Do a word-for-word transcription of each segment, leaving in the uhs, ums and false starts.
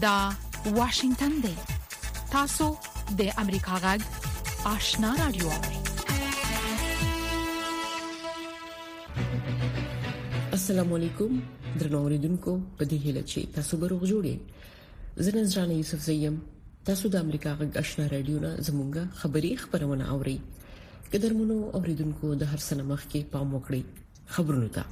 دا واشنگتن دی. تاسو د امریکا غږ آشنا رادیو. السلام علیکم درنو اوریدونکو، په دې هیله چې تاسو به روغ جوړئ. زه نذرانه یوسف زیم. تاسو د امریکا غږ آشنا رادیو نه زموږه خبری خبرونه اورئ. قدرمنو اوریدونکو، د هر څه مخ کې پام وکړئ. خبرونه تا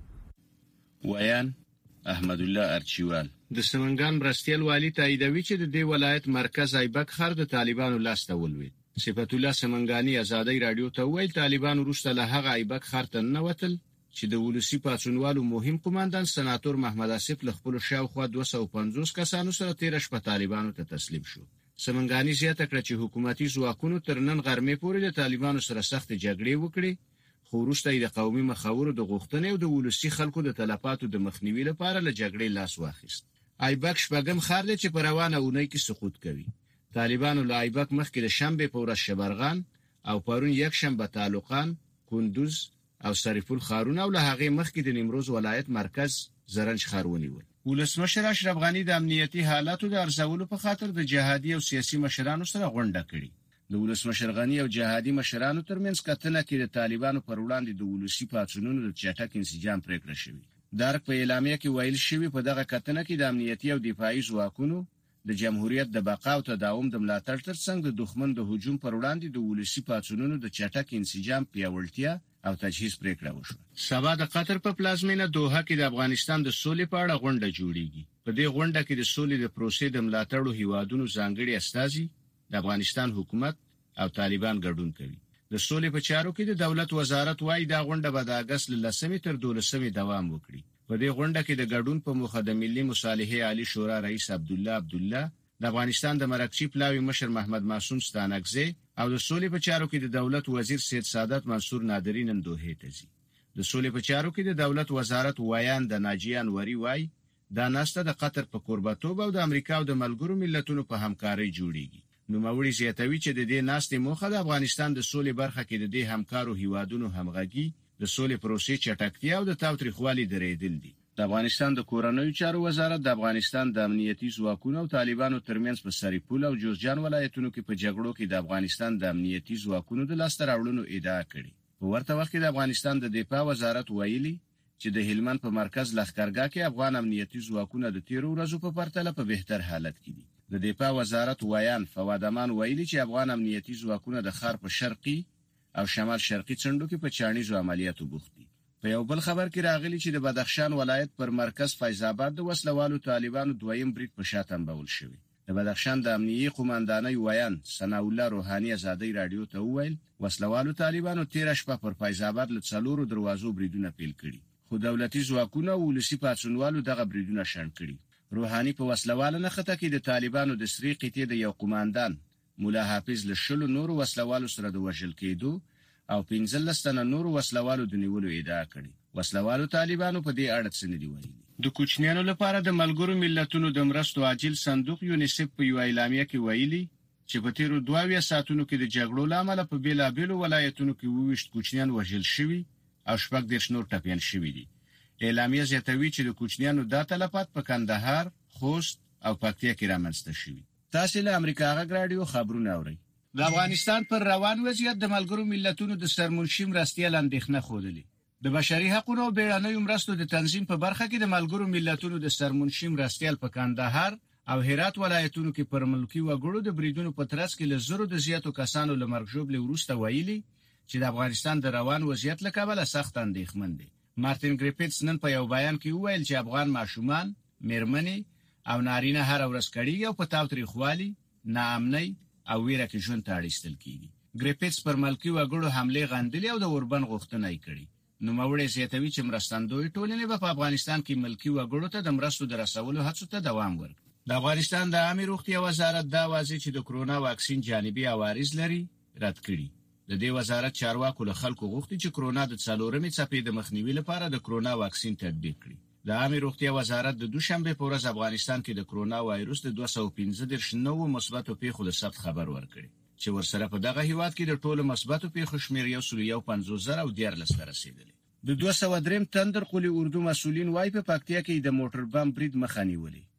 ویان احمد الله ارچیوال د سمنګان برستیل والی تاییدوي چې د دې ولایت مرکز ایبک خر د طالبانو لاسته ولوي. صفت الله سمنګانی ازادي رادیو ته ویل طالبان وروسته له هغه ایبک خر ته نوتل چې د ولسی پاتونوالو مهم قوماندان سناتور محمد اسف له خپل شاوخوا دوه سوه او پنځوس کسانو سره تیر شپه طالبانو ته تسلیم شو. سمنګانی زیاته کړه چې حکومتي ځواکونو تر نن غرمې پورې د طالبانو سره سخت جګړې وکړې، خو وروسته د قومي مخاورو د غوښتنې او د ولسی خلکو د تلفاتو د مخنیوي لپاره له جګړې لاس واخیست. ایبک شپږم خار دی چې په روانه اونۍ کې سقوط کوي. طالبانو له ایبک مخکې د شنبه په ورځ شبرغان او پرون یک شنبه تعلقان، کندوز او سریفول خارونه او له هغه مخکې د نیمروز ولایت مرکز زرنج خار ونیول. ولسمشر اشرف غنی د امنیتي حالاتو د ارزولو په خاطر د جهادي او سیاسي مشرانو سره غونډه کړې. د ولسمشر غنی او جهادي مشرانو ترمنځ کتنه کې د طالبانو پر وړاندې د ولسی پاتونونو د چټک انسجام پریکړه شوې. دارک په اعلامیه کې ویل شوی په دغه کتنه کې د امنیتي او دفاعي ځواکونو د جمهوریت د بقا او تداوم د ملاتړ ترڅنګ د دښمن د هجوم پر وړاندې د ولسی پاتونونو د چټک انسجام پیاوړتیا او تجهیز پریکړه وشوه. سبا د قطر په پلازمینه دوحه کې د افغانستان د سولې په اړه غونډه جوړیږي. په دې غونډه کې د سولې د پروسې د ملاتړو هیوادونو ځانګړي استازي، د افغانستان حکومت او طالبان ګډون کوي. د سولې په چارو کې د دولت وزارت وايي دا غونډه به د اگست له لسمې تر دولسمې دوام وکړي. په دې غونډه کې د ګډون په موخه د ملي مصالحې عالی شورا رئیس عبد الله عبد الله، د افغانستان د مرکزی پلاوی مشر محمد معصوم ستانکزی او د سولې په چارو کې د دولت وزیر سید سعادت منصور نادری نن دوحه ته ځي. د سولې په چارو کې د دولت وزارت وایان د ناجیان وری وای دا ناسته د قطر په قربتوب او د امریکا او د ملګرو ملتونو په همکارۍ جوړیږي. نو موري زیاتوي چې د دې ناستې موخه د افغانستان د سولې برخه کې د دې همکارو هیوادونو همغږي، د سولې پروسې چټکتیا او د تاوتریخوالي درېدل دي. د افغانستان د کورنیو چارو وزارت د افغانستان د امنیتي ځواکونو او طالبانو ترمنځ په سریپول او جوزجان ولایتونو کې په جګړو کې د افغانستان د امنیتي ځواکونو د لاسته راوړنو ادعا کړې. په ورته وخت کې د افغانستان د دفاع وزارت ویلي چې د هلمند په مرکز لښکرګاه کې افغان امنیتي ځواکونه د تیرو ورځو په پرتله په بهتر حالت کې دي. د دفاع وزارت وایان فواد امان ویلي چې افغان امنیتي ځواکونه د ښار په شرقي او شمال شرقي څنډو کې په چانیزو عملیاتو بوخت دي. په یو بل خبر کې راغلی چې د بدخشان ولایت پر مرکز فیض آباد د وسلوالو طالبانو دویم برید په شاتم بول شوی. د بدخشان د امنیتي قوماندانۍ وایان ثناء الله روحاني ازادي رادیو ته وویل وسلوالو طالبانو تیر شپه پر فیض آباد له څلورو دروازو بریدونه پیل کړي، خو دولتي ځواکونه او ولسی پاتونوالو دغه بریدونه شنډ کړي. روحاني په وسلواله نخته کې د طالبانو د سری قطې د یو قوماندان مولا حافظ له شلو نورو وسلوالو سره د وژل کېدو او پنځلس تنه نورو وسلوالو د نیولو ادعا کړې. وسلوالو طالبانو په دې اړه څه نه دی ویلي. د کوچنیانو لپاره د ملګرو ملتونو د مرستو عاجل صندوق یونیسف په یو اعلامیه کې ویلي چې په تیرو دوه ساعتونو کې د جګړو لامل په بیلابیلو ولایتونو کې وویشت کوچنیان وژل شوي او شپږ دېرش نور ټپیان شوي دي. اعلامیه زیاتوي چې د کوچنیانو د تلفات په کندهار، خوست او پکتیا کې رامنځته شوي. تاسو له امریکا غږ رادیو خبرونه اورئ. د افغانستان پر روان وضعیت د ملګرو ملتونو د سرمنشي مرستیال اندېښنه خوده. د بشري حقوقو او بیړنیو مرستو د تنظیم په برخه کې د ملګرو ملتونو د سرمنشي مرستیال په کندهار او هرات ولایتونو کې پر ملکی وګړو د بریدونو په ترڅ کې له زرو د زیاتو کسانو له مرګ ژوبلې وروسته ویلي چې د افغانستان د روان وضعیت له کبله سخت اندېښمن دي. مارټین ګریفټس نن په یو بیان کې وویل چې افغان ماشومان، میرمنې او نارینه هر ورځ کړي او په تاوتریخوالي، ناامنۍ او ویره کې ژوند ته اړیستل کیږي. ګریفټس پر ملکی وګړو حمله غندلې او د اوربن غوښتنه یې کړې. نو موري زیاتوي چې مرستندوی ټولنې په افغانستان کې ملکی وګړو ته د مرستو د رسولو هڅو ته دوام ورکړي. د افغانستان د عامه روغتیا وزارت دا واضح چې د کرونا واکسین جانبي عوارض لري رد کړي. د دې وزارت چارواکو له خلکو غوښتي چې کرونا د څلورمې څپې د مخنیوي لپاره د کرونا واکسین تطبیق کړي. د عامه روغتیا وزارت د دوشنبه په ورځ افغانستان کې د کرونا وایروس د دوه سوه پنځه دېرش نوو مثبتو پیښو د ثبت خبر ورکړي چې ورسره په دغه هیواد کې د ټولو مثبتو پیښو شمېر یو سل یو پنځوس زره او دیارلس ته رسیدلی. د دوه سوه درې تندر قلی اردو مسولین وايي په پکتیا کې د موټر بم برید مخه نیولې.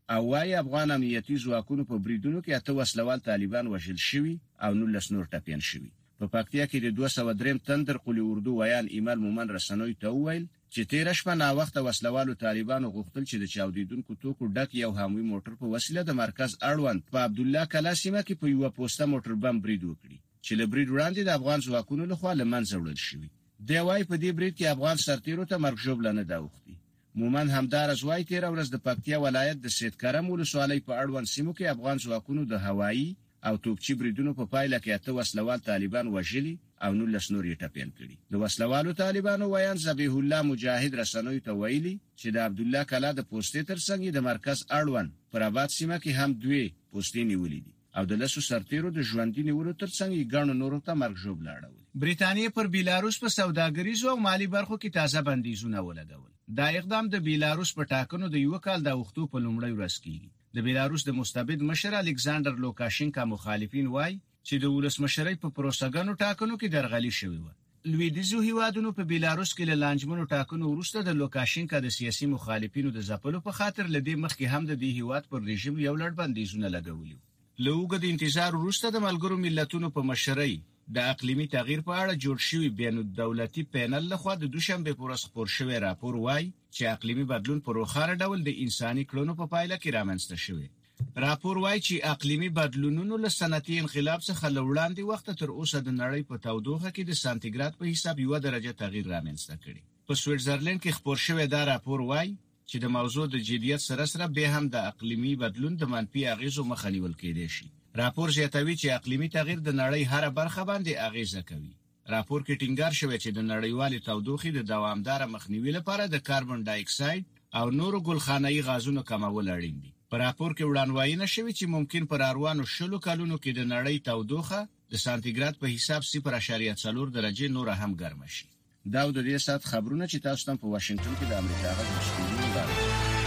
او وايي افغان امنیتي ځواکونو په بریدونو کې اته وسلوال طالبان وژل شوي او نولس نور ټپيان شوي. په پکتیا کې د دوه سوه درې تندر قلی اردو ویان ایمل مومن رسنوي ته وویل چې تیر شپه نا وخت وسلوالو طالبانو غوښتل چې د چاودیدونکو توکو ډک یو هموي موټر په وسیله د مرکز اړوند په عبد الله کلا سیمه کې په یو پوسټه موټر بم برید وکړي چې له برید وړاندې د افغان ځواکونو لخوا له منځه وړل شوی. دی وايي په دې برید کې افغان سرتیرو ته مرګ ژوبله نه ده اوښتې. مومن همدارس وايي تیر ورځ د پکتیا ولایت د سید کرم ولسوالۍ په اړوند سیمو کې افغان ځواکونو د هوایي او توپچي بریدونو په پایله کې اته وسلوال طالبان وژلي او نولس نور یې ټپيان کړي. د وسلوالو طالبانو ویان ذبیح الله مجاهد رسنوي ته ویلي چې د عبد الله کلا د پوسټې ترڅنګ د مرکز اړوند پر آباد سیمه کې هم دوی پوسټې نیولې دي او د لسو سرتیرو د ژوندۍ نیولو ترڅنګ ګڼو نورو ته مرګ ژوبله اړولې. بریټانیا پر بیلاروس په سوداګریزو او مالی برخو کې تازه بندیزونه ولګول. دا اقدام د بیلاروس په ټاکنو د یو کال د وختو په لومړۍ ورځ کېږي. د بیلاروس د مستبد مشر الکساندر لوکاشینکا مخالفین وایي چې د ولسمشرۍ په پروسګانو ټاکنو کې درغلي شوې و. لویدیځو هیوادونو په بیلاروس کې له لانجمنو ټاکنو وروسته د لوکاشینکا د سیاسي مخالفینو د ځپلو په خاطر لدې مخکې هم د دې هیواد پر رژیم یو لړ بندیزونه لګولي. له اوږد انتظار وروسته د ملګرو ملتونو په مشرۍ د اقلیمي تغییر په اړه جوړ شوی بین الدولتي پینل لخوا د دوشنبه پر ورځ خپور شوی راپور وایي چې اقلیمي بدلون په روښانه ډول د انساني کړنو په پایله کې رامنځته شوی. راپور وایي چې اقلیمي بدلونونو له صنعتي انقلاب څخه له وړاندې وخت تر اوسه د نړۍ په تودوخه کې د سانتیګراد په حساب یو درجه تغییر رامنځته کړي. په سویټزرلند کې خپور شوی دا راپور وایي چې د موضوع د جدیت سره سره به هم د اقلیمي بدلون د منفي اغیزو مخه نیول کېدای شي. راپور زیاتوي چې اقلیمي تغییر د نړۍ هر برخه باندې اغیزه کوي. راپور کې ټینګار شوی چې د نړیوالې تودوخې د دوامدار مخنیوي لپاره د کاربن ډای اکساید او نورو ګلخانه‌ای غازونو کمول اړین دي. په راپور کې وړاندوینه شوې چې ممکن پر اروانو شلو کلونو کې د نړۍ تودوخه د سانتیګراد په حساب صفر اعشاریه څلور درجه نور هم ګرم شي. دا د دې سات خبرونه چې تاسو ته په واشنگټن کې د امریکا غږ مستقیم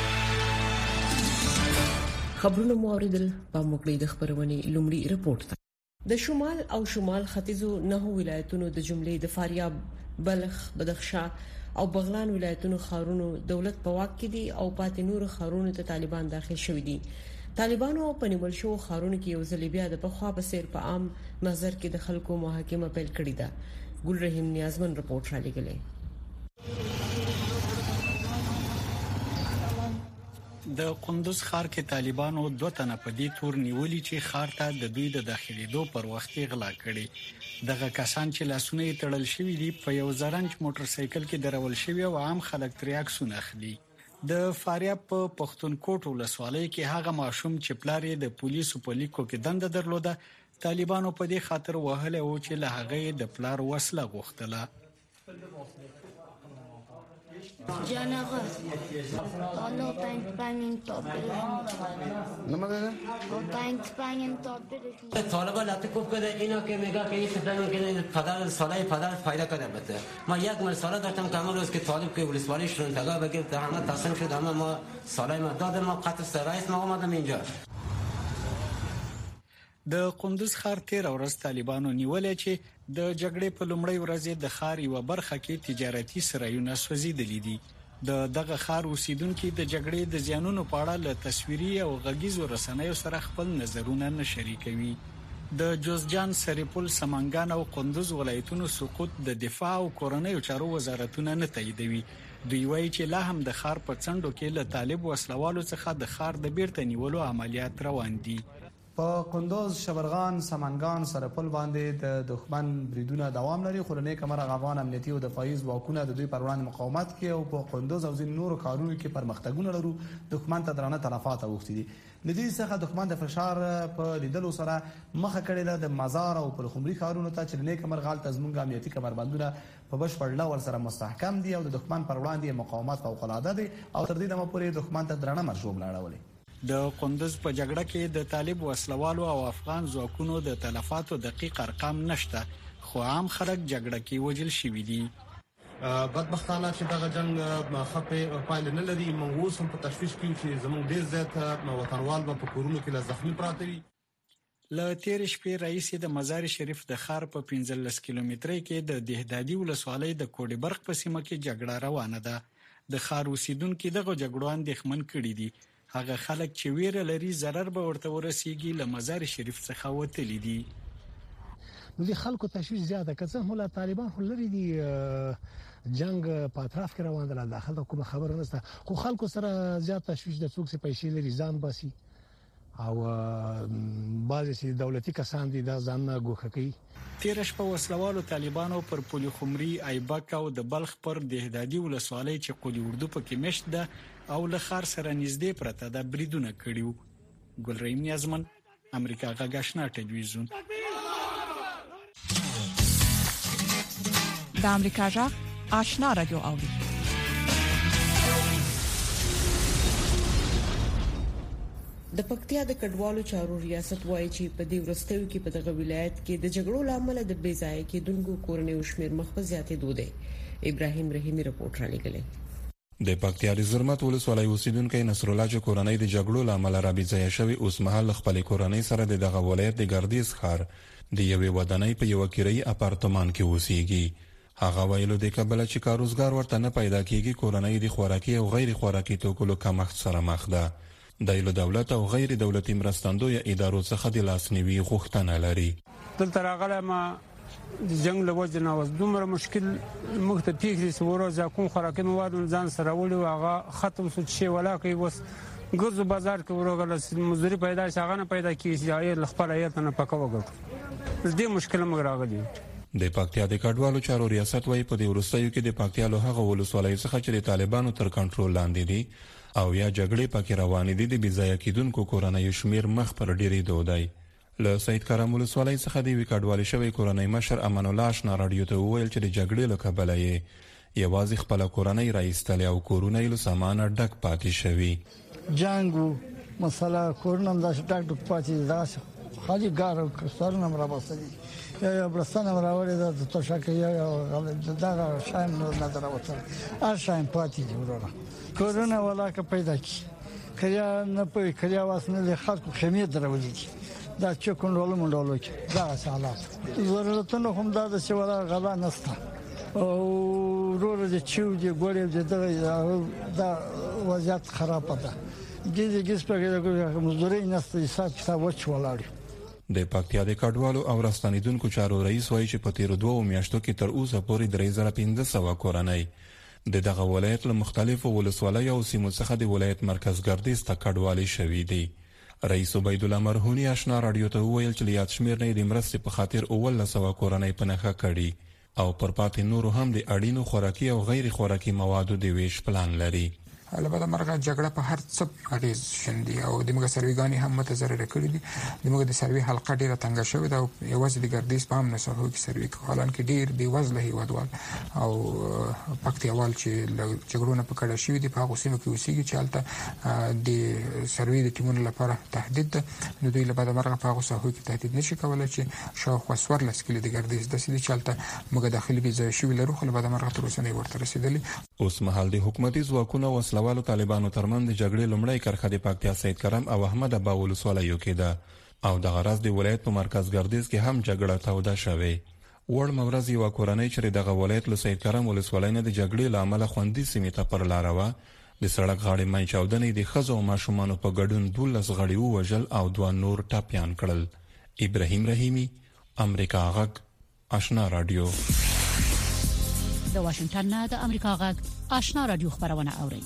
خبرونه مو اوریدل. په موږ د خبرونه لومړی رپورت ده. د شمال او شمال ختیځو نه ولایتونو د جملې د فاریاب، بلخ، بدخشان او بغلان ولایتونو خارونو دولت په واک کې دي او پاتې نور خارونو ته طالبان داخل شوي دي. طالبانو په نیول شو خارونو کې یو ځل بیا د پخوا په سیر په عام نظر کې د خلکو محاکمه پیل کړې ده. ګل رحیم نیازمن رپورت را لګلې. د قندوز ښار کې طالبانو دوه تنه په دې تور نیولي چې ښار ته د دوی د داخليدو پر وخت غلا کړي. دغه کسان چې لاسونه یې تړل شوي دي په یو زرنج موټر سایکل کې درول شوی او عام خلک ترې عکسونه اخلي. د فاریاب په پښتونکوټ ولسوالۍ کې هغه ماشوم چې پلار یې د پولیسو په لیکو کې دنده درلوده طالبانو په دې خاطر وهله او چې له هغه د پلار وسله غوښتله. جانغه الله پنځ پنځین توپ نماذج پنځ پنځین توپ طالبا لطیف کرده اینا که میگه که این سفره که پدر سالای پدر فایده کرده بده. ما یک مرساله داشتم که همه روز که طالب که ولسوالی شدن تگاه بگیر همه تصمیم شد همه ما سالای ما دادم ما قطع سرایس ما آمدم اینجا. د قندوز ښار تیر ورځ طالبانو نیولې چې د جګړې په لومړۍ ورځ د ښار یو برخه کې تجارتي سرایونه سوځیدلې دي. د دغه ښار اوسیدونکو د جګړې د زیانونو په اړه له تصویري او غږیزو رسنیو سره خپل نظرونه نه شریکوي. د جوزجان، سرپل، سمنګان او قندوز ولایتونو سقوط د دفاع او کورنیو چارو وزارتونه نه تاییدوي. دوی وایي چې لا هم د ښار په څنډو کې له طالب وسلوالو څخه د ښار د بیرته نیولو عملیات روان دي. په قندوز، شبرغان، سمنګان، سرپل باندې د دښمن بریدونه دوام لري. خو نه کمر افغان امنیتي او دفاعي ځواکونه د دوی پر وړاندې مقاومت کوي او په قندوز او ځینو نورو کارونو کې پرمختګونه لرو. دښمن ته درانه تلفات اوښتي دي. لدې څخه دښمن د فشار په لیدلو سره مخه کړې ده د مزار او پلخمري کارونو ته چې نه کمر غال تزمونګ امنیتي کمربندونه په بشپړ ډول سره مستحکم دي او د دښمن پر وړاندې مقاومت فوق العاده دي او تر دې دمه پورې دښمن ته درانه مرجوب لاړولې. د قندوز په جګړه کې د طالب وسلوالو او افغان ځواکونو د تلفاتو دقیق ارقام نشته، خو عام خلک جګړه کې وژل شوي دي. بدبختانه چې دغه جنگ خپه پایله نه لري. موږ اوس هم په تشویش کې چې زموږ ډیر زیات وطنوال په کورونو کې له زخمی پراته دي. له تیر شپې رئیس د مزار شریف د ښار په پنځلس کیلومترۍ کې د دهدادي ولسوالۍ د کوډي برق په سیمه کې جګړه روانه ده. د ښار اوسیدونکو دغه جګړو اندېښمن کړي دي. هغه خلک چې ویره لري ضرر به ورته ورسیږي له مزار شریف څخه وتلی دي. نو د خلکو تشویش زیاته کړه. مولا طالبان خو لري دي جنگ په اطراف کې روان دي، داخله کوم خبره نشته، خو خلکو سره زیات تشویش د څوک څخه پیسې لري ځان باسي او بعضی سي دولتي کسان دي دا ځان نه ګوښه کوي. تیر شپه وسلوالو طالبانو پر پولي خمري ایبک او د بلخ پر دهدادي ولسوالۍ چې قولي اردو پکې مشت ده او له خار سره نږدې پرته ده بریدونه کړیو. ګلرحیم نیازمن، امریکا غږ آشنا ټلویزیون. د امریکا غږ آشنا رادیو اوري. د پکتیا د کډوالو چارو ریاست وایي چې په دې ورستیو کې په دغه ولایت کې د جګړو لامل د بې ځای کېدونکو کورنیو شمیر مخ په زیاتې دوده. ابراهیم رحیمی رپورټ را لګلې. د پکتیا د زرمت ولسوالۍ اوسیدونکو نصر الله چې کورنۍ د جګړو لامل را بې ځای شوی اوس مهال خپل کورنۍ سره د دغه ولایت د ګردیز ښار د یوې ودانۍ په یو کیري اپارتمان کې اوسېږي. هغه ویلو د کابل چې کاروزګار ورته نه پیدا کیږي، کورنۍ د خوراکي او غیر خوراکي توکو له کمښت سره مخ ده. د ایلو دولت او غیر دولتي مرستندوی ادارو څخه د لاسنیوي غوښتنه لري. دلته راغله ما د جنگ له وجه نه اوس دومره مشکل موږ ته پیښ شي ورو کوم خوراکي مواد ځان سره وړي هغه ختم شو چې ولا کوي وس ګرځو بازار کې ورغله مزدوري پیدا شي هغه نه پیدا کیږي یا خپل ایت نه پکوګو دې مشکل موږ راغلي. د پکتیا د کډوالو چارو ریاست وایي په دې ورستیو کې د پکتیا له هغه ولسوالۍ څخه چې د طالبانو تر کنټرول لاندې دي او یا جګړې پکې روانې دي د بځای کېدونکو کورنۍ شمیر مخ پر ډیری دودای. له سید کرم ولسوالۍ څخه د وکړوالي شوی کورنۍ مشر امان الله آشنا رادیو ته وویل چې د جګړې له کبله یې یوازې خپل کورنۍ راایستل او کورونه یې له سامان ډک پاتې شوی. جنگو مسله کورونه د ډک ډک پاتې داسه خالي ګارو کسرونه مرابطه یا برستان راوړی د توشکه یا دا شایم نه دراوته ار شایم پاتې دی ورونه کورونه ولاکه پیدا کی کړیا نه پي کړیا واسنه له خلکو خمیت دراولي دا چې کونډول مونډول کی دا حالات ضرورتونه هم دا د شولا غلا نسته او ورور د چیو دی ګورې د دا وضعیت خراب ده دې دې سپګه مزدوري نسته حساب کتاب وچ ولاړ. د پکتیا د کډوالو او راستنیدونکو چارو رئیس وایي چې په تیر دوه میاشتو کې تر اوسه پورې درې زره پنځه سوه کورنۍ د دغه ولایت له مختلفو ولسوالیو او سیمو څخه د ولایت مرکز ګردیز ته کډوالي شوي دي. رئیس عبید الله مرهونی آشنا رادیو ته وویل چې یاد شمیر نه د مرستې په خاطر اوله سوه کورنۍ په نښه کړي او پر پاتې نورو هم د اړینو خوراکي او غیر خوراکي موادو د ویش پلان لري. البته مرغه جګړه په هر څه اغیز شندي او د موږ سرویګانی هم متضرر کړي دي. د موږ د سروي حلقه ډیره تنګه شوې ده او یوازې د ګردیز په هم نه سهو کې سروي حالان کې ډیر بي وزله هیوادوال او پکتیاوال چې جګړونه په کډه شوې دي په هغه سیمه کې اوسېږي چې البته د سروي د ټیمونو لپاره تهدید ده. نو دوی لپاره مرغه په هغه سهو کې تهدید نشي کولای چې شاوخوا څوارلس کیلو د ګردیز د سیدي چالتہ موږ داخلي بي ځای شوې لرو خو لپاره مرغه تر اوسه نه ورته رسیدلی. اوس مهال د حکومتي ځواکونو وسلوالو طالبانو ترمن د جګړې لومړی کرخه د پکتیا سید کرم او احمد ابا ولسوالیو کې ده او د غرض د ولایت په مرکز ګردیز کې هم جګړه توده شوه. وړ مورز یو کورنۍ چې دغه ولایت له سید کرم ولسوالۍ نه د جګړې لامل خوندي سیمې ته پر لار و د سړک غاړې مې چاودنې د خزو او ماشومانو په ګډون دولس غړي وژل او دوه نور ټاپیان کړل. ابراهیم رحیمی، امریکا غږ آشنا رادیو. د واشنگټن نه د امریکا غږ آشنا رادیو خبرونه اوري.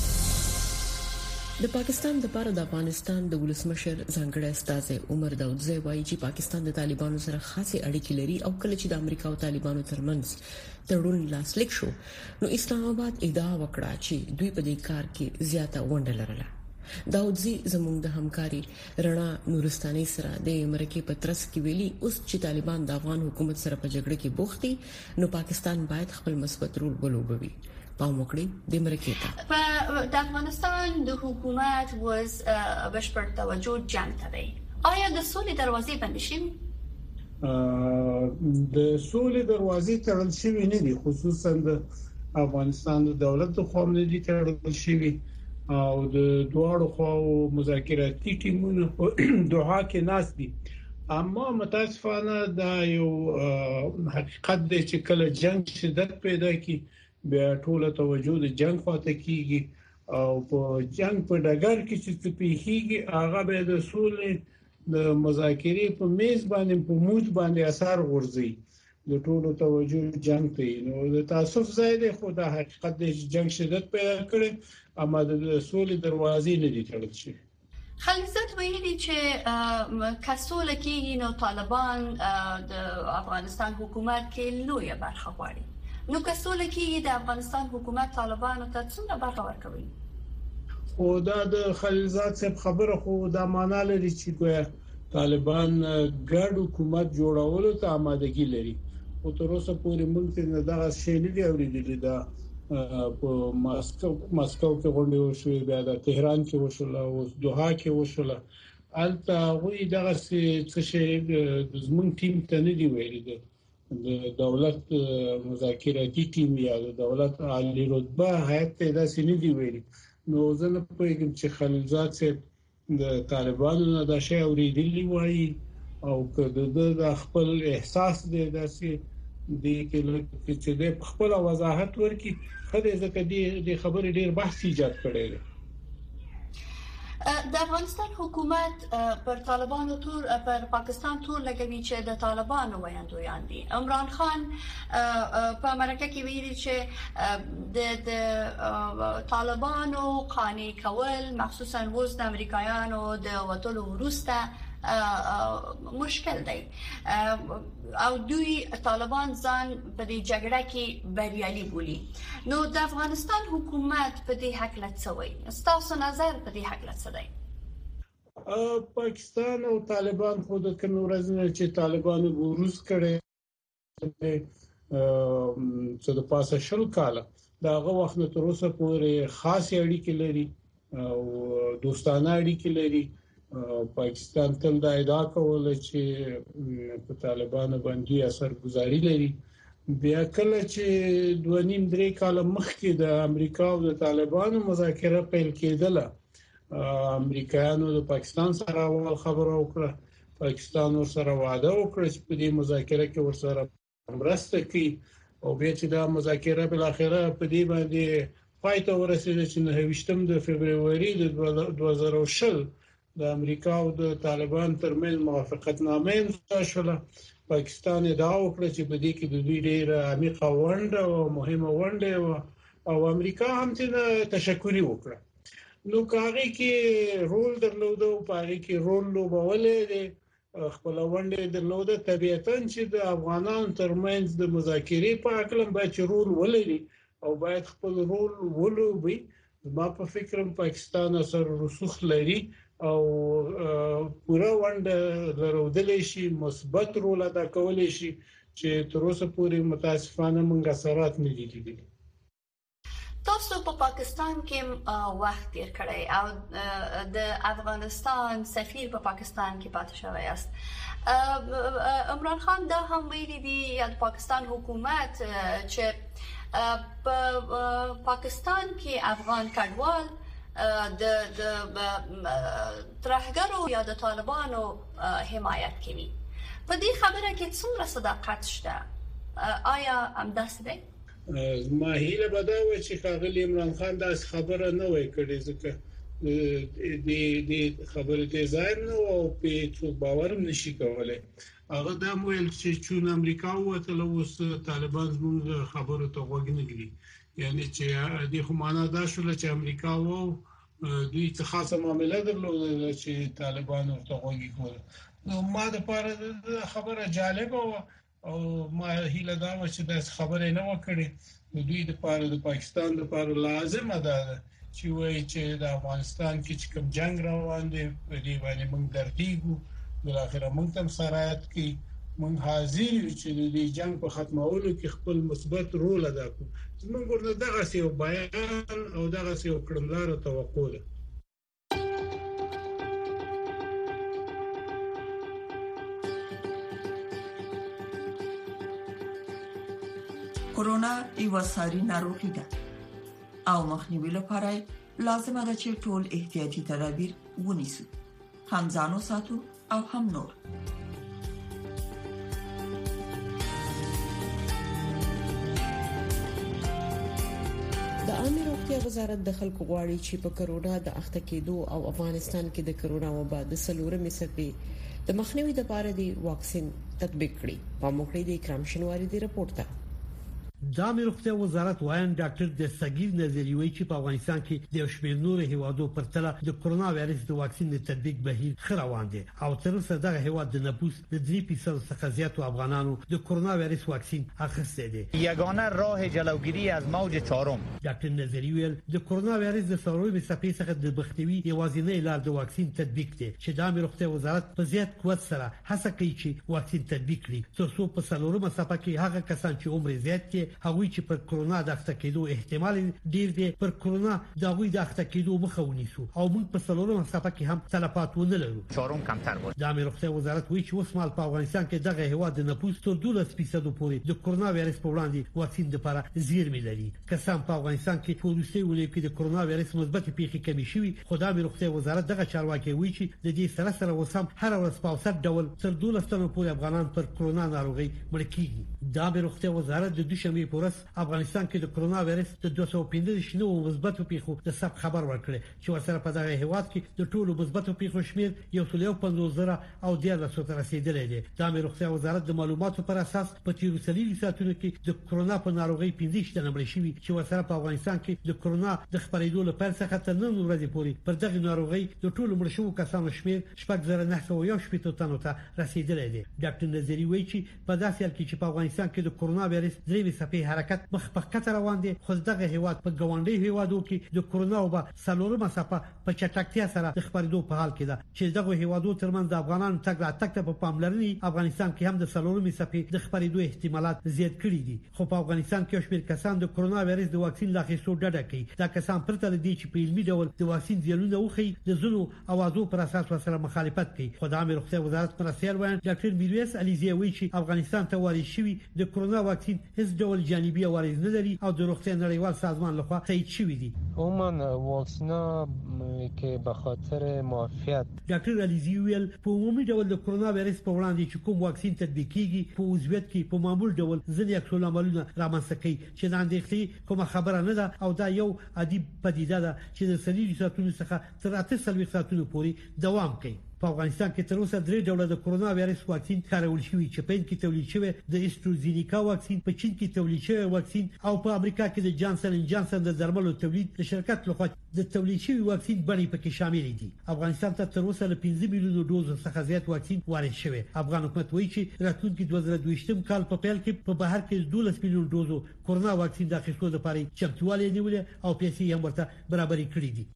د پاکستان د لپاره د افغانستان د ولسمشر ځانګړی استازی عمر داودزی وایي چې پاکستان د طالبانو سره خاصه اړیکې لري او کله چې د امریکا او طالبانو ترمنځ تړون لاسلیک شو نو اسلام آباد ادعا وکړه چې دوی په دې کار کې زیاته ونډه لرله. داودزی زموږ د همکاري رڼا نورستاني سره د امریکای په ترڅ کې ویلي اوس چې طالبان د افغان حکومت سره په جګړه کې بوخت دي نو پاکستان باید خپل مثبت رول ولوبوي. پاموکړي د امریکای ته د افغانستان د حکومت وز بشپړ توجه جنگ ته دی. آیا د سولې دروازې بند شي؟ د سولې دروازې تړل شوې نه دي، خصوصا د افغانستان د دولت د خوا نه دي تړل شوې او د دوه خواو مذاکراتي ټیمونه په دوحه کې ناس دي. اما متاسفانه دا یو حقیقت دی چې کله جنگ شدت پیدا کی بیا ټول توجه د جنگ خواته کیږي او په جنگ په ډګر کې چې پیخیږي هغه به د سولې د مذاکرې په میز باندې په موج باندې اثر غورځي د ټولو توجه جنگ ته نو د تاسف ځای دی خو د حقیقت د جنگ شدت پیدا کړي اما د سولې دروازې نه دي تړل شي. خلیزات ویلي چې کسوله کې نو طالبان د افغانستان حکومت کې لویه برخه غواړي نو کسوله کې د افغانستان حکومت طالبانو ته څومره برخه ورکوي؟ خو دا د خلیزات صاحب خبره خو دا معنا لري چې ګویا طالبان ګډ حکومت جوړولو ته آمادګي لري او تر اوسه پورې موږ نه دغه شی نه دی اوریدلی دا په ماسکو ماسکو کې غونډه وشوه بیا د تهران کې وشوه او دوحه کې وشوه البته وی دغه څه شی زموږ ټیم ته نه دی ویلي د دولت مذاکراتي ټیم یا د دولت عالی رتبه هیئت ته دا سینې دی ویلي نو زه نه پوهیږم چې خلیلزاد صاحب د طالبانو نه دا شی اوریدلی وایي او که د خپل احساس دی داسې دی چې د خپل وضاحت ورکړي خدای ځکه د خبرې ډیر بحث ایجاد کړی دی. د افغانستان حکومت پر طالبانو تور پر پاکستان تور لګوي چې د طالبانو ویاندویان دي. عمران خان په امریکا کې ویلي چې د طالبانو قانع کول مخصوصا وز د امریکایانو د وټولو وروسته مشکل دی او دوی طالبان ځان په دې جګړه کې بریالي بولي نو د افغانستان حکومت په دې حق لڅوي تاسو نظر په دې حق لڅوي؟ پاکستان او طالبان خو د کوم ورځ نه چې طالبانو بروز کړي څه د پاسه شل کاله داغه وخت تر اوسه پورې خاصه اړیکې لري او دوستانه اړیکې لري. پاکستان تل دا ادعا کوله چې په طالبانو باندې اثرګذاري لري. بیا کله چې دوه نیم درې کال مخکې د امریکا او د طالبانو مذاکره پیل کېدله امریکایانو د پاکستان سره اول خبرو وکړه پاکستان ورسره وعده وکړه چې په دې مذاکره کې ورسره مرسته کوي او بیا چې دا مذاکره بل اخره په دې باندې پای ته ورسېده چې نه وشتم د فبرवरी د دوه زره او شل د امریکا او د طالبان ترمنځ موافقتنامه امضا شوه. پاکستان ادعا وکړه چې په دې کې د دوی ډېره عمیقه ونډه او مهمه ونډه او امریکا هم ته تشکر وکړه. نو کاغی کې رول درلوده او پاره کې رول لوبولې دي خپل ونډه درلوده طبيعتاً چې د افغانانو ترمنځ د مذاکرې په اړه باید رول ولري او باید خپل رول ولوبي. ما په فکرم پاکستان سره رسوخ لري او پورا ونډه درلودلې شي مثبت رول ادا کولای شي چې تر اوسه پورې متاسفانه موږ اثرات نه دي لیدلي. تاسو په پاکستان کې وخت تیر کړی او د افغانستان سفیر په پاکستان کې پاتې شوی است. عمران خان دا هم ویلي دی د پاکستان حکومت چې په پاکستان کې افغان کډوال د د ترهګرو یا د طالبانو حمایت کوي. په دې خبره کې څومره صداقت شته؟ آیا همداسې دی؟ ما هیله بداوه چې ښاغلی عمران خان دا خبره نه وای کړې ځکه د دې خبرې ته ځای نه او په څو باور نشي کولای. هغه دا ویل چې چون امریکا وته اوس طالبان زموږ خبرو ته غوږ نه ګري یعنی چې د خمانه دا شول چې امریکا وو دوی څه خاصه معاملې درلوده چې طالبان ورته غوږ کول. نو ما د پاره خبره جالبه او ما هیله دا و چې دا خبره نه وکړي. دوی د پاره د پاکستان د پاره لازمه ده چې وایي چې د افغانستان کې کوم جنگ روان دی په دې باندې موږ درتیګو بل اخره موږ تم سرایت کې موږ حاضر یو چې د جنگ په ختمولو کې خپل مثبت رول ادا کړو. موږ ورته دغه یو بیان او دغه یو کړنلاره توقع ده. کورونا یو ساري ناروغي ده او مخنیوي لپاره لازمه ده چې ټول احتیاطي تدابیر ونیسو، هم ځانو ساتو او هم نور. د عامه روغتیا وزارت د خلکو غواړي چې په کرونا د اخته کېدو او افغانستان کې د کرونا وبا د سلورمې څپې د مخنیوي لپاره د واکسین تطبیق کړي. په موخه د اکرام شنواری دی رپورټ ده. د عامه روغتیا وزارت وایي ډاکټر د سګیر نظری وایي چې په افغانستان کې د شمیر نور هیوادو پر تله د کرونا وایرس د واکسین د تطبیق بهیر خروان دي او تر اوسه دغه هیواد د نفوس د درې فیصد څخه زیات افغانانو د کرونا وایرس واکسین اخیسته دي. یگانه راه جلوگیری از موج چهارم ډاکټر نظری ویل د کرونا وایرس د سلورمې څپې څخه د بختوي یوازینی لار د واکسین تطبیق دی چې د عامه روغتیا وزارت په زیات قوت سره هڅه کوي چې واکسین تطبیق کړي ترڅو په سلورمه څپه کې هغه کسان چې عمر زیات دي هغوی چې پر کرونا د اخته کېدو احتمال ډیر دی پر کرونا د هغوی د اخته کېدو مخه ونیسو او موږ په سلورمه څپه کې هم تلفات ونه لرو. چهارم کمتر بود. د عامه روغتیا وزارت وایي چې اوس مهال په افغانستان کې دغه هیواد د نفوس تر دولس فیصد پورې د کرونا وایرس په وړاندې واکسین لپاره زیرمې لري. کسان په افغانستان کې په روسي ولایت کې د کرونا وایرس مثبت پیښې کمی شوي خو د عامه روغتیا وزارت دغه چارواکي وایي چې د دې سره سره وسم هر ورځ په اوسط ډول تر دولس تنو پورې افغانان پر کرونا ناروغي مړ کیږي. د عامه روغتیا وزارت د دوشنبه په ورځ افغانستان کې د کرونا وایرس د دوه سوه پنځه شنو مثبت پیښو د سب خبر ورکړي چې ورسره په دغه هیواد کې د ټولو مثبت پیښو شمیر یو سل یو پنځوس زره او دیارلس سوه رسیدلی دی. د عامه روغتیا وزارت د معلوماتو پر اساس په تیرو څلورو ساعتونو کې د کرونا په ناروغي پنځه شنه مړ شوي چې ورسره په افغانستان کې د کرونا د خپرېدو لپاره څخه تر نن ورځې پورې پر دغه ناروغي د ټولو مړ شوو کسانو شمیر شپږ زره نه سوه یو شپږ تنو ته رسیدلی دی. ډاکټر نظری وایي چې په داسې حال کې چې په افغانستان کې د کرونا وایرس درې څپې حرکت مخ په کته روان دي خو دغه هیواد په ګاونډي هیوادو کې د کرونا وبا سلورمه څپه په چټکتیا سره د خبرېدو په حال کې ده چې دغه هیوادو ترمنځ د افغانانو تګ راتګ ته په پاملرنې افغانستان کې هم د سلورمه څپې د خبرېدو احتمالات زیات کړي دي. خو په افغانستان کې شمېر کسان د کرونا وایرس د واکسین لا اخیستو ډډه کوي. دا کسان پرته له دې چې په علمي ډول د واکسین زیانونه وښيي د ځینو اوازو پر اساس سره مخالفت کوي. خو د عامه روغتیا وزارت مرستیال وایي ډاکټر میرویس علیزی وایي چې افغانستان ته وارد شوی د کرونا واکسین هیڅ ډول جانبي عوارض نه لري او د روغتیا نړیوال سازمان لخوا تایید شوی دي. عموما واکسینا که به خاطر معافیت ډاکټر علیزی ویل په عمومي ډول د کرونا وایرس په وړاندې چې کوم واکسین تطبیق کیږي په عضویت کې په معمول ډول ځینې عکس العملونه رامنځته کوي چې د اندېښنې کومه خبره نه ده او دا یو عادي پدیده ده چې د څلورو ساعتونو څخه تر اته څلوېښت ساعتونو پورې دوام کوي. په افغانستان کې تر اوسه درې ډوله د کرونا وایرس واکسین کارول شوی چې په هند کې تولید شوی د استروزینیکا واکسین په چین کې تولید شوی واکسین او په امریکا کې د جانسن اند جانسن د درملو تولید د شرکت لخوا د تولید شوی واکسین باندې پکې شامل دي. افغانستان ته تر اوسه له پنځه میلیونو دوز څخه زیات واکسین وارد شوی. افغان حکومت وایي چې راتلونکي دوه زره دوه کال په پیل کې په بهر کې دولس میلیون دوزو کرونا واکسین د اخیستو لپاره چمتووالی نیولې او پیسې هم ورته برابرې کړې دي.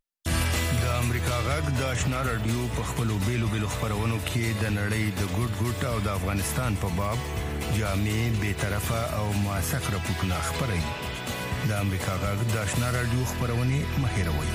د امریکا غږ د آشنا رادیو په خپلو بیلو بیلو خبرونو کې د نړۍ د ګډ ګډ او د افغانستان په باب جامع به طرفه او موثق راپورټونه خبري. د امریکا غږ د آشنا رادیو خبرونه مهیروي.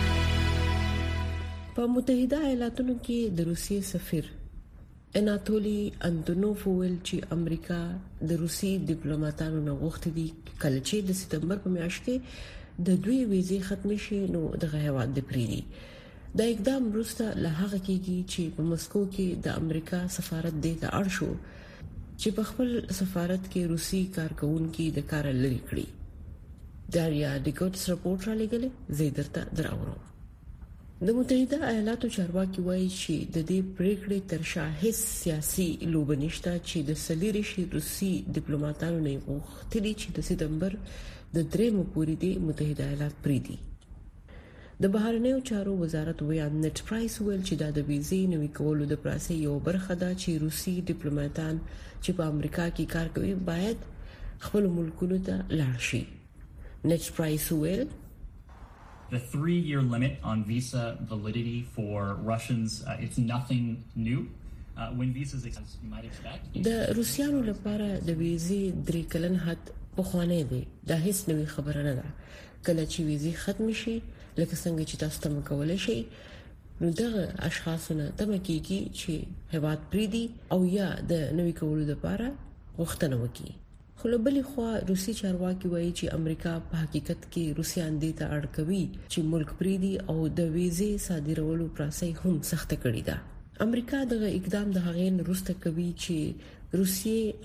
په متحده ایالاتونو کې د روسي سفیر اناتولي انتونوف ویل چې امریکا د روسي ډیپلوماټانو نه غوښتي دي کله چې د سپتمبر په میاشت کې د دوی ویزې ختم شي نو دغه هیواد د پریدي. دا اقدام وروسته له هغه کېږي چې په مسکو کې د امریکا سفارت د اړ شو چې په خپل سفارت کې روسي کارکونکو د کار لري کړی. داریا ډیګوټس رپورټ را لګلې زیدرته دراورو. د متحده ایالاتو چارواکي وایي چې د دې پریکړې تر شا هیڅ سیاسي لوبه نشته چې د سلیریشي روسي ډیپلوماټانو نه غوښتي چې د سپتمبر د درېمو پورې د متحده ایالات پریدي. د بهرنیو چارو وزارت ویان نت پرایس ویل چې دا د ویزې نوې کولو د پروسې یو برخه ده چې روسي ډیپلوماټان چې په امریکا کې کار کوي باید خپل ملکونو ته لاړ شي. نت پرایس ویل The three-year limit on visa validity for Russians, uh, it's nothing new. Uh, when visas expire, you might expect. د روسیانو لپاره د ویزې درې کلن حد په خوانې دی. دا هیڅ نوې خبره نه ده. کله چې ویزې ختم شي لکه څنګه چې تاسو ته کولای شي نو دغه اشخاصونه تمه کیږي چې هیواد پریدي او یا د نوې کولو لپاره غوښتنه وکړي. خو له بلې خوا روسي چارواکي وایي چې امریکا په حقیقت کې روسیان دې ته اړ کوي چې ملک پریدي او د ویزې صادرولو پروسه هم سخت کړې ده. امریکا دغه اقدام د هغې وروسته کوي چې روسیې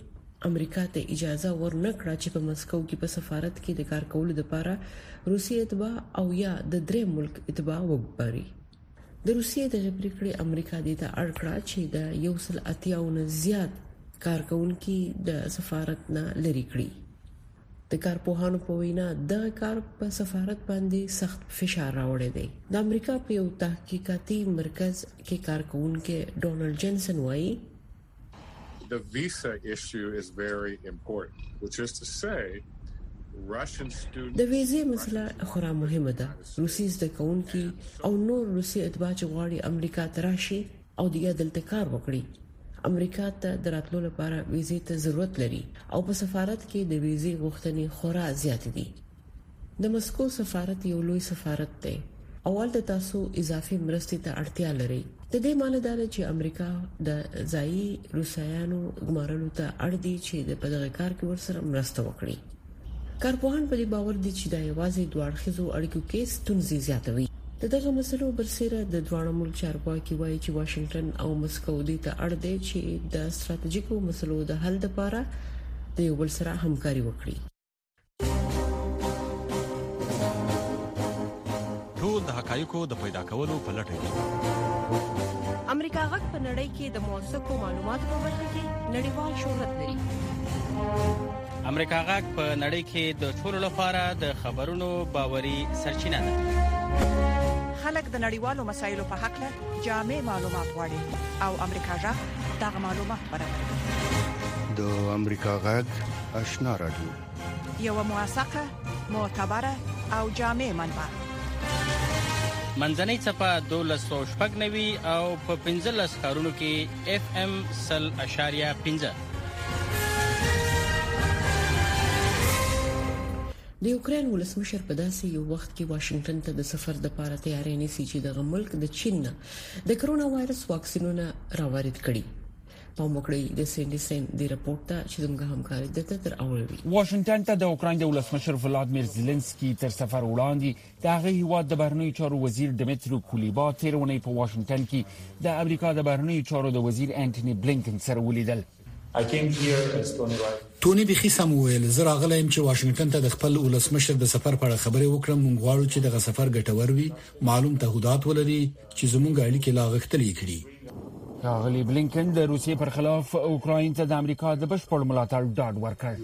امریکا ته اجازه ورنکړه چې په مسکو کې په سفارت کې د کار کولو لپاره روسي اتباع او یا د درې ملک اتباع وګوري. د روسي د پریکړې امریکا د ته اړکړه چې د یو سل اتیاونه زیات کارکونکو د سفارت نه لری کړی. د کارپوهانو په وینا د کار په سفارت باندې سخت فشار راوړی دی. د امریکا په یو تحقیقاتي مرکز کې کارکونکو ډونالد جنسن وایي The visa issue is very important, which is to say Russian students د ویزې مسله خورا مهمه ده. روسي زده کوونکي او نور روسي اتباع چې غواړي امریکا ته راشي او د دلته کار وکړي امریکا ته دراتلو لپاره ویزې ته ضرورت لري او په سفارت کې د ویزې غوښتنې خورا زیات دي. د مسکو سفارت یو لوی سفارت دی او ولته تاسو اضافي مرستې ته اړتیا لري. د دې معنی دا ده چې امریکا د ځایي روسایانو ګمارلو ته اړ دي چې د پدغه کار کې ورسره مرسته وکړي. کارپوهان په دې باور دي چې دا یوازې دوه اړخیزو اړیکو کې ستونزې زیاتوي. دغه مسلو برسره د دوه ملک چارواکي وایي چې واشنگټن او مسکو دې ته اړ دي چې د ستراتیژیکو مسلو د حل لپاره د یو بل سره همکاري وکړي. ټول د حقایقو د پیدا کولو په لټه کې امریکا غږ په نړۍ کې د موثقو معلوماتو په برخه کې نړیوال شهرت لري. امریکا غږ په نړۍ کې د ټولو لپاره د خبرونو باوري سرچینه ده. خلک د نړیوالو مسایلو په حق له جامع معلومات غواړي او امریکا غږ دغه معلومات برابروي. د امریکا غږ آشنا رادیو یو موثقه معتبره او جامع منبع. منځنۍ چپه دولس سو شپږ نوي او په پنځلس ښارونو کې اف ام سل اشاریه پنځه. د یوکرين ولسمشر په داسې یو وخت کې واشنگټن ته د سفر لپاره تیاری نیسي چې د ملک د چین د کرونا وایرس واکسینونه راوړل کړي. په موکړی د سندسن دی راپورټ ته چې زموږ همکاري د تر اوري واشنگټن ته د اوکراین د ولسمشر ولادمیر زيلنسکي تر سفر وړاندې د هغه هیواد د بهرنیو چارو وزیر دمیترو کولیبا تیرونه په واشنگټن کې د امریکا د بهرنیو چارو د وزیر انټونی بلینکن سره ولیدل. تونی بخي سمویل زه راغلایم چې واشنگټن ته د خپل ولسمشر د سفر په اړه خبرې وکړم. موږ غواړو چې دغه سفر ګټور وي، معلوم تعهدات ولري چې زموږ اړیکې لا غښتلې کړي. غلی بلینکن د روسیې پر خلاف اوکراین ته د امریکا د بشپړ ملاتړ ډاډ ورکړ.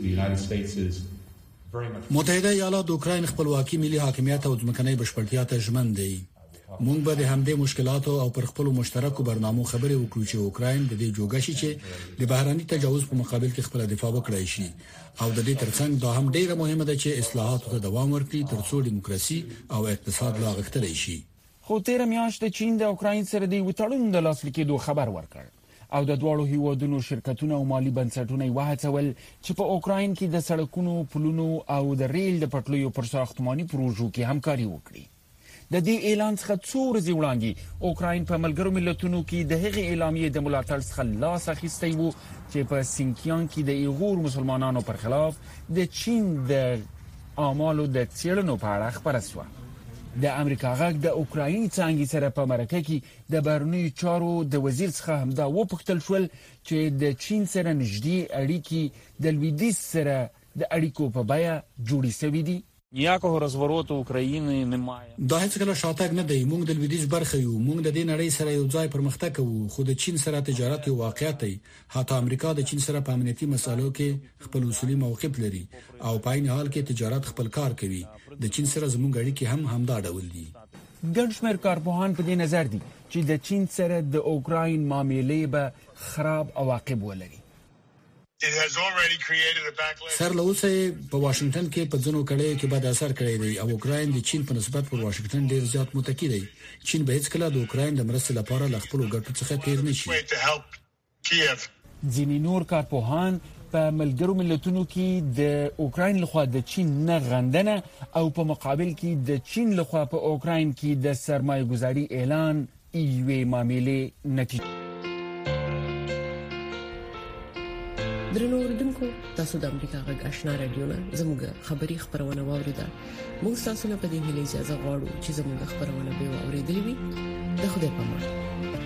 متحده ایالات د اوکراین خپلواکي، ملي حاکمیت او ځمکنۍ بشپړتیا ته ژمن دي. موږ به د همدې مشکلاتو او پر خپل مشترکو برنامو خبرې وکړو چې اوکراین د دې جوګه شي چې د بهراني تجاوز په مقابل کې خپل دفاع وکړي شي او د دې ترڅنګ دا هم ډیره مهمه ده چې اصلاحاتو ته دوام ورکړي ترڅو دیموکراسي او اقتصاد لا غښتلی شي. خو تیر میاشت چین د اوکراین سره د وټړون د لاسلیک کېدو خبر ورکړ او د دوړو هیوادونو شرکتونو او مالی بنسټونو وهڅول چې په اوکراین کې د سړکونو، پلونو او د ریل د پټلیو پر ساختماني پروژو کې همکاري وکړي. د دې اعلان څخه څو ورځې وړاندې اوکراین په ملګرو ملتونو کې د هغې اعلامیې د ملاتړ څخه لاس اخیستی و چې په سینکیان کې د ایغور مسلمانانو پر خلاف د چین د اعمالو د څېړنو په اړه خبره شوه. د امریکا غږ د اوکراین څنګه سره په مرکه کې د بهرنیو چارو د وزیر څخه همدا وپوښتل شول چې د چین سره نږدې اړیکې د لویدیځ سره د اړیکو په بیه جوړې شوې دي. ніякого розвороту України немає. دا هیڅ کله شاتګ نه دی. موږ د لویدیځ برخه یو، موږ د دې نړۍ سره یو ځای پرمختګ کوو، خو د چین سره تجارت یو واقعیت دی. حتی امریکا د چین سره په امنیتي مسایلو کې خپل اصولي موقف لري او په عین حال کې تجارت خپل کار کوي. د چین سره زموږ اړیکې هم همدا ډول دي. ګڼ شمېر کارپوهان په دې نظر دي چې د چین سره د اوکراین معاملې به خراب عواقب ولري. سر لوسه په واشنگټن کې په ځینو کړهیو کې بد اثر کړی دی او اوکراین د چین په نسبت پر واشنگټن ډیر زیات متکی دی. چین به هیڅ کله د اوکراین د مرستې لپاره ل خپل ګټو څخه تیر نشي. ځینې نور کارپوهان په ملګرو ملتونو کې د اوکراین لخوا د چین نه غندنه او په مقابل کې د چین لخوا په اوکراین کې د سرمایه‌ګذاري اعلان ایوې معاملې نتیجه. درنو اوریدونکو، تاسو د امریکا غږ آشنا رادیو نه زموږ خبری خبرونه واوریده. موږ تاسو نه په دې هیله اجازه غواړو چې زموږ خبرونه به واوریدلې وي. د خدای په امان.